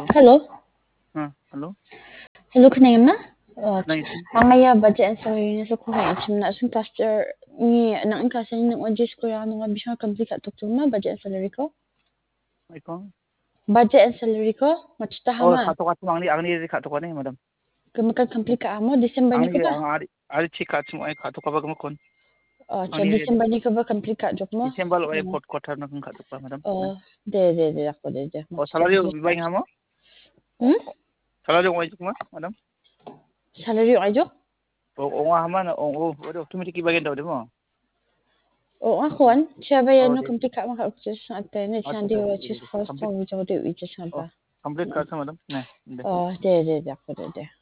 Hello. Hello? Hello, kanayama? Nice. Mamaya budget and salary na sa kuha itim na asung cluster ni nang klase ni ng OJS ko ya nga bisang complete atok tuma budget and salary ko. Ikaw? Budget and salary ko machta Oh, hama. khato angni khato ni madam. Kamakan complete ka amo December ni ko Angni ba? ari chi khat mo ay khato ka ba kon. Cha December ni ko ba complete ka jok mo? December ay fourth quarter na kung khato pa madam. De ako de. Oh, salary bibay nga mo? Salary mo ay ma madam? Salary ay jok? O nga hama na o automatic ibagin daw di mo. O akon, siya ba yan no Okay. complete ka maka access sa atin ni sandi wa chis host ko mo jod wi chis Oh, ba. complete ka sa madam. Ne. De ako de.